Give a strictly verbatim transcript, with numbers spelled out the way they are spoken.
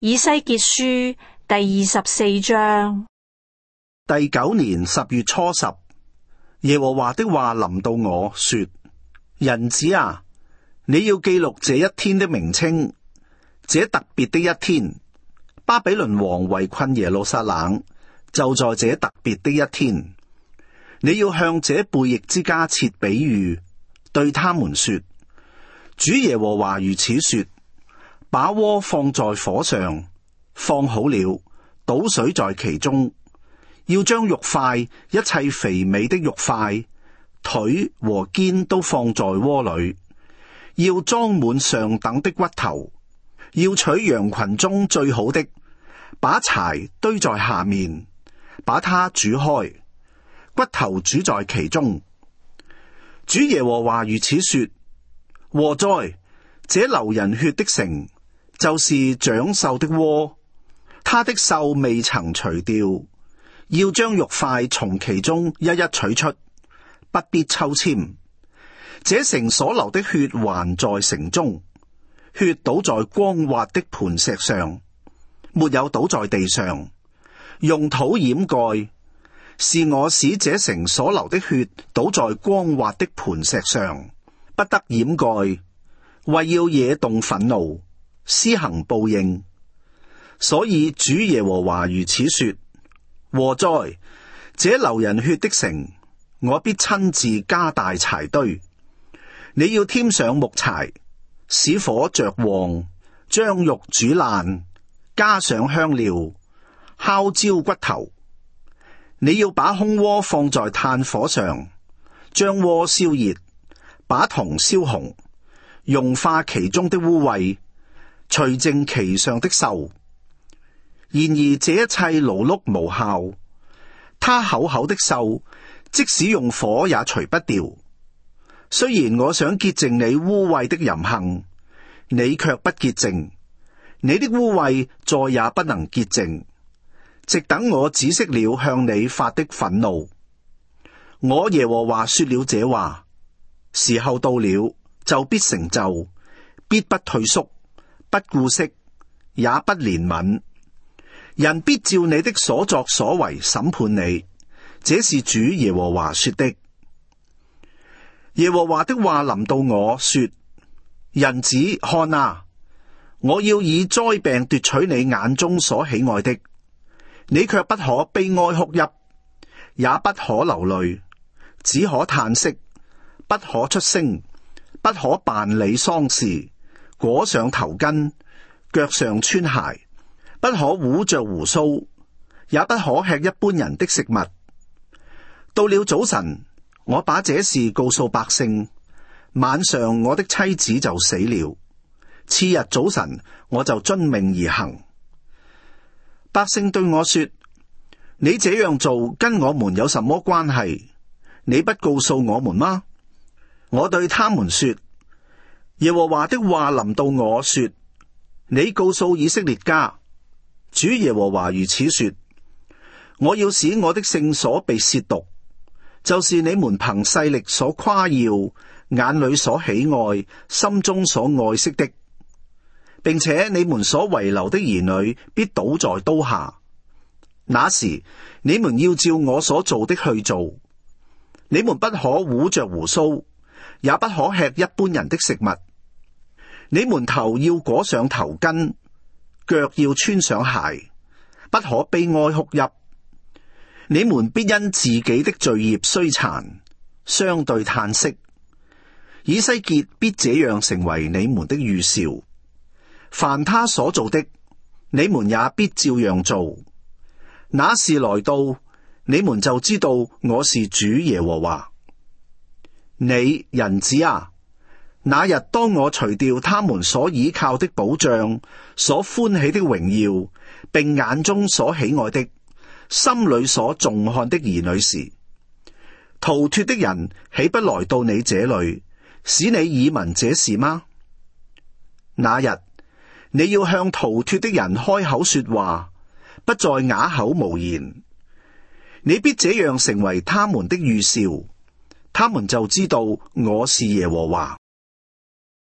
以西結書第二十四章。 第九年十月初十，耶和華的話臨到我說：人子啊，你要記錄這一天的名稱，這特別的一天。巴比倫王圍困耶路撒冷，就在這特別的一天。你要向這背逆之家設比喻，對他們說：主耶和華如此說，把鍋放在火上，放好了，倒水在其中，要將肉塊，一切肥美的肉塊，腿和肩都放在鍋裏，要裝滿上等的骨頭，要取羊群中最好的，把柴堆在下面，把它煮開，骨頭煮在其中。主耶和華如此說：禍哉！這流人血的城，就是長獸的窩，他的獸未曾除掉，要將肉塊從其中一一取出，不必抽籤。這城所流的血還在城中，血倒在光滑的磐石上，沒有倒在地上，用土掩蓋。是我使這城所流的血倒在光滑的磐石上，不得掩蓋，為要惹動憤怒，施行報應。所以主耶和華如此說：禍哉！這流人血的城，我必親自加大柴堆。你要添上木柴，使火着旺，將肉煮爛，加上香料，烤焦骨頭。你要把空鍋放在炭火上，將鍋燒熱，把銅燒紅，溶化其中的污穢，除淨其上的鏽。然而這一切勞碌無效，它厚厚的鏽，即使用火也除不掉。雖然我想潔淨你污穢的淫行，你卻不潔淨，你的污穢再也不能潔淨，直等我止息了向你發的憤怒。我耶和華說了這話，時候到了，就必成就，必不退縮，不顧惜，也不憐憫。人必照你的所作所為審判你，這是主耶和華說的。耶和華的話臨到我說：人子，看啊，我要以災病奪取你眼中所喜愛的，你卻不可悲哀哭泣，也不可流淚，只可嘆息，不可出聲，不可辦理喪事，裹上頭巾，腳上穿鞋，不可捂着鬍鬚，也不可吃一般人的食物。到了早晨，我把這事告訴百姓，晚上我的妻子就死了，次日早晨我就遵命而行。百姓對我說：你這樣做跟我們有什麼關係？你不告訴我們嗎？我對他們說：耶和華的話臨到我說，你告訴以色列家，主耶和華如此說：我要使我的聖所被褻瀆，就是你們憑勢力所誇耀，眼裏所喜愛，心中所愛惜的，並且你們所遺留的兒女必倒在刀下。那時你們要照我所做的去做，你們不可捂着鬍鬚，也不可吃一般人的食物。你們頭要裹上頭巾，腳要穿上鞋，不可悲哀哭泣。你們必因自己的罪孽衰殘，相對嘆息。以西結必這樣成為你們的預兆。凡他所做的，你們也必照樣做。那時來到，你們就知道我是主耶和華。你人子啊，那日當我除掉他們所倚靠的保障，所歡喜的榮耀，並眼中所喜愛的，心裏所重看的兒女時，逃脫的人豈不來到你這裏，使你耳聞這事嗎？那日你要向逃脫的人開口說話，不再啞口無言。你必這樣成為他們的預兆，他們就知道我是耶和華。